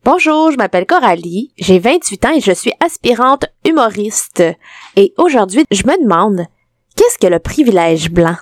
Bonjour, je m'appelle Coralie, j'ai 28 ans et je suis aspirante humoriste. Et aujourd'hui, je me demande, qu'est-ce que le privilège blanc?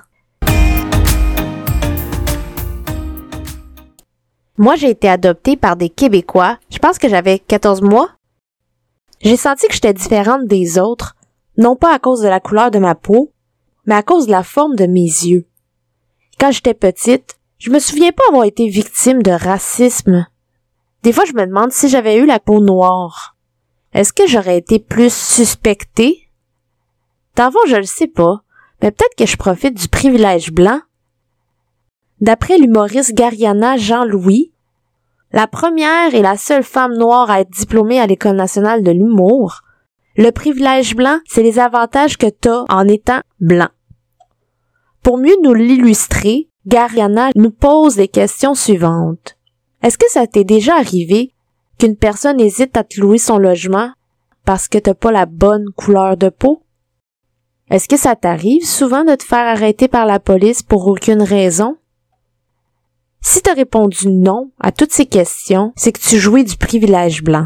Moi, j'ai été adoptée par des Québécois. Je pense que j'avais 14 mois. J'ai senti que j'étais différente des autres, non pas à cause de la couleur de ma peau, mais à cause de la forme de mes yeux. Quand j'étais petite, je me souviens pas avoir été victime de racisme. Des fois, je me demande si j'avais eu la peau noire. Est-ce que j'aurais été plus suspectée? Dans le fond, je le sais pas, mais peut-être que je profite du privilège blanc. D'après l'humoriste Gariana Jean-Louis, la première et la seule femme noire à être diplômée à l'École nationale de l'humour, le privilège blanc, c'est les avantages que t'as en étant blanc. Pour mieux nous l'illustrer, Gariana nous pose les questions suivantes. Est-ce que ça t'est déjà arrivé qu'une personne hésite à te louer son logement parce que t'as pas la bonne couleur de peau? Est-ce que ça t'arrive souvent de te faire arrêter par la police pour aucune raison? Si t'as répondu non à toutes ces questions, c'est que tu jouis du privilège blanc.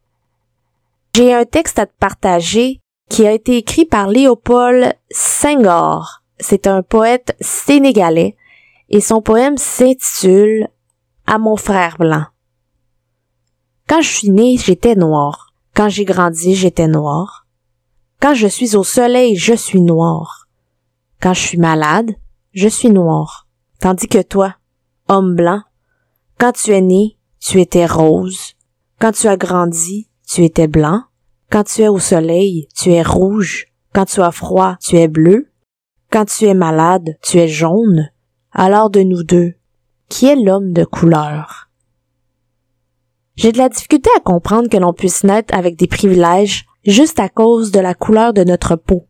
J'ai un texte à te partager qui a été écrit par Léopold Senghor. C'est un poète sénégalais et son poème s'intitule « À mon frère blanc ». Quand je suis née, j'étais noire. Quand j'ai grandi, j'étais noire. Quand je suis au soleil, je suis noire. Quand je suis malade, je suis noire. Tandis que toi, homme blanc, quand tu es né, tu étais rose. Quand tu as grandi, tu étais blanc. Quand tu es au soleil, tu es rouge. Quand tu as froid, tu es bleu. Quand tu es malade, tu es jaune. Alors de nous deux, qui est l'homme de couleur? J'ai de la difficulté à comprendre que l'on puisse naître avec des privilèges juste à cause de la couleur de notre peau.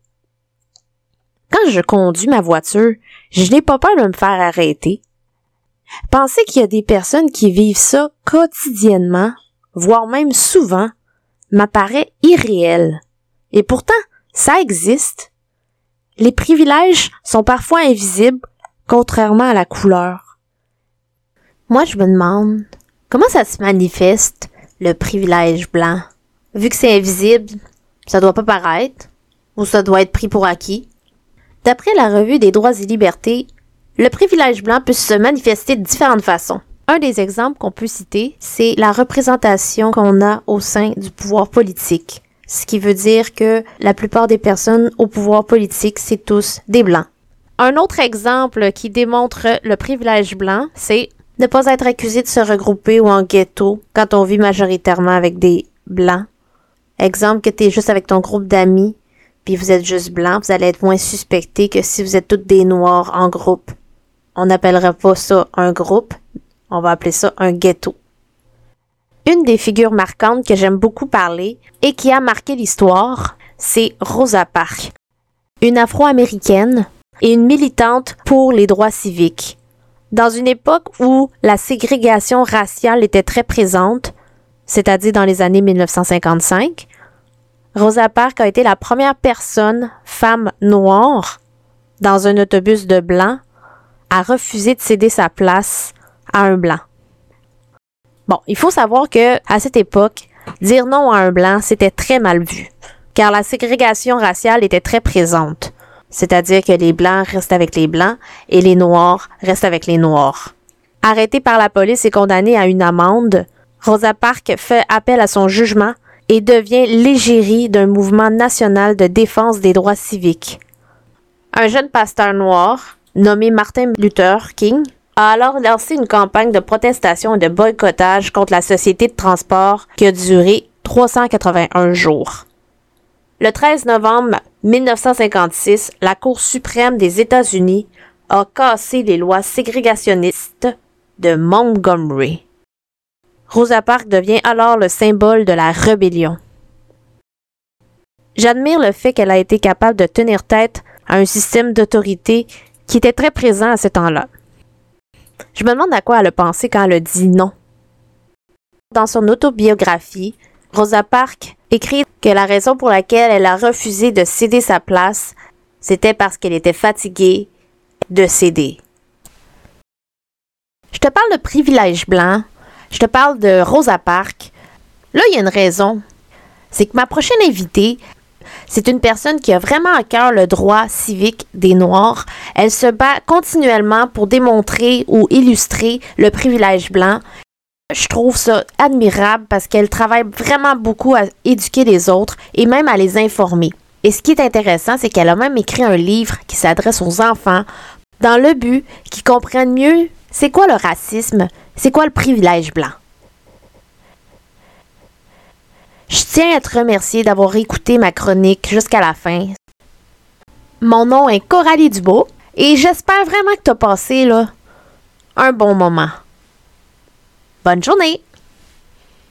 Quand je conduis ma voiture, je n'ai pas peur de me faire arrêter. Penser qu'il y a des personnes qui vivent ça quotidiennement, voire même souvent, m'apparaît irréel. Et pourtant, ça existe. Les privilèges sont parfois invisibles, contrairement à la couleur. Moi, je me demande, comment ça se manifeste, le privilège blanc? Vu que c'est invisible, ça doit pas paraître, ou ça doit être pris pour acquis. D'après la Revue des droits et libertés, le privilège blanc peut se manifester de différentes façons. Un des exemples qu'on peut citer, c'est la représentation qu'on a au sein du pouvoir politique. Ce qui veut dire que la plupart des personnes au pouvoir politique, c'est tous des blancs. Un autre exemple qui démontre le privilège blanc, c'est ne pas être accusé de se regrouper ou en ghetto quand on vit majoritairement avec des blancs. Exemple que t'es juste avec ton groupe d'amis, puis vous êtes juste blanc, vous allez être moins suspecté que si vous êtes toutes des noirs en groupe. On n'appellera pas ça un groupe, on va appeler ça un ghetto. Une des figures marquantes que j'aime beaucoup parler et qui a marqué l'histoire, c'est Rosa Parks, une Afro-Américaine et une militante pour les droits civiques. Dans une époque où la ségrégation raciale était très présente, c'est-à-dire dans les années 1955, Rosa Parks a été la première personne, femme noire, dans un autobus de blancs, à refuser de céder sa place à un blanc. Bon, il faut savoir que à cette époque, dire non à un blanc, c'était très mal vu, car la ségrégation raciale était très présente. C'est-à-dire que les blancs restent avec les blancs et les noirs restent avec les noirs. Arrêtée par la police et condamnée à une amende, Rosa Parks fait appel à son jugement et devient l'égérie d'un mouvement national de défense des droits civiques. Un jeune pasteur noir, nommé Martin Luther King, a alors lancé une campagne de protestation et de boycottage contre la société de transport qui a duré 381 jours. Le 13 novembre 1956, la Cour suprême des États-Unis a cassé les lois ségrégationnistes de Montgomery. Rosa Parks devient alors le symbole de la rébellion. J'admire le fait qu'elle a été capable de tenir tête à un système d'autorité qui était très présent à ce temps-là. Je me demande à quoi elle a pensé quand elle a dit non. Dans son autobiographie, Rosa Parks écrit que la raison pour laquelle elle a refusé de céder sa place, c'était parce qu'elle était fatiguée de céder. Je te parle de privilège blanc, je te parle de Rosa Parks, Là, il y a une raison. C'est que ma prochaine invitée, c'est une personne qui a vraiment à cœur le droit civique des Noirs. Elle se bat continuellement pour démontrer ou illustrer le privilège blanc. Je trouve ça admirable parce qu'elle travaille vraiment beaucoup à éduquer les autres et même à les informer. Et ce qui est intéressant, c'est qu'elle a même écrit un livre qui s'adresse aux enfants dans le but qu'ils comprennent mieux c'est quoi le racisme, c'est quoi le privilège blanc. Je tiens à te remercier d'avoir écouté ma chronique jusqu'à la fin. Mon nom est Coralie Dubois et j'espère vraiment que tu as passé un bon moment. Bonne journée!